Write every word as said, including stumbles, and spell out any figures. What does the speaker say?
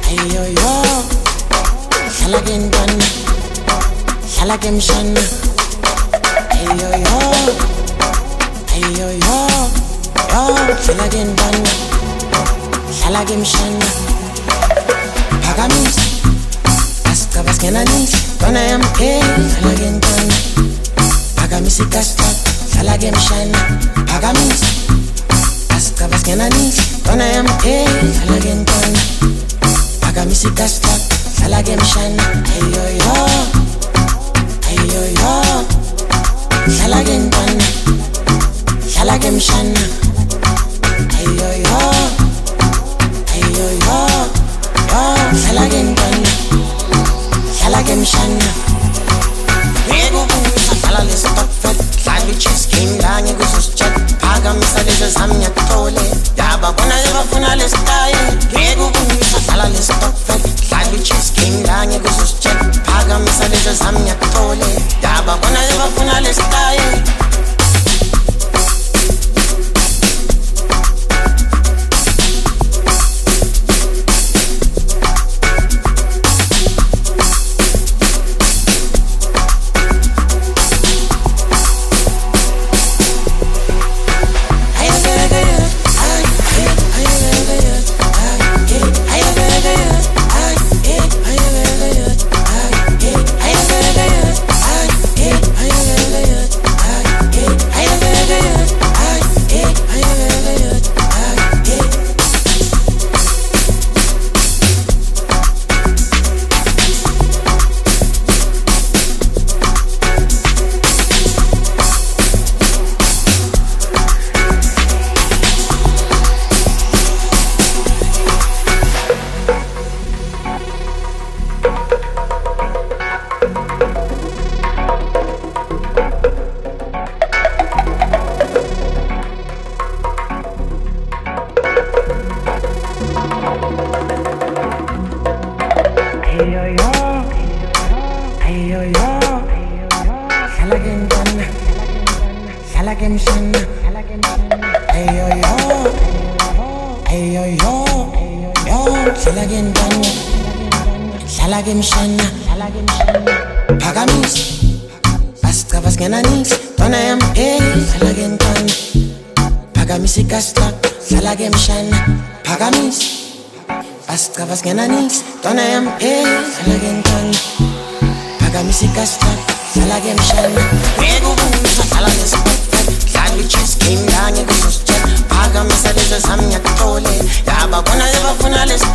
Ayoyo, hlala ke ntwana, hlala ke mshana. Ayoyo, ayoyo, yo, hlala ke ntwana, hlala ke mshana. Phakamisa, asicaba singenanisi, ntwana yami hey, hlala ke ntwana. Phakamisa ikasta, hlala ke mshana. Phakamisa, asicaba singenanisi, ntwana yami hey, hlala ke ntwana. Phakamisa ikasta, hlala ke mshana. Ayoyo, ayoyo, hlala ke ntwana, hlala ke mshana. Ayoyo, ayoyo, yo, hlala ke ntwana, hlala ke mshana. Ngekubusa hlala lesitokfet, hlala i-cheesecake nganye kuzositshela. Phakamisa lezi zami ngiyakutole, yababona bafuna lesitaye. Ngekubusa hlala lesitokfet, hlala i-cheesecake nganye kuzositshela. Phakamisa lezi zami ngiyakutole, yababona bafuna lesitaye. Asicabas ngenanisi, ntwana yami hey, hlala ke ntwana. Phakamisa ikasta, hlala ke mshana. Ngekubusa hlala lesitokfet, hlala i-cheesecake nganye kuzositshela. Phakamisa lezi zami ngiyakutole, yababona bafuna lesitaye.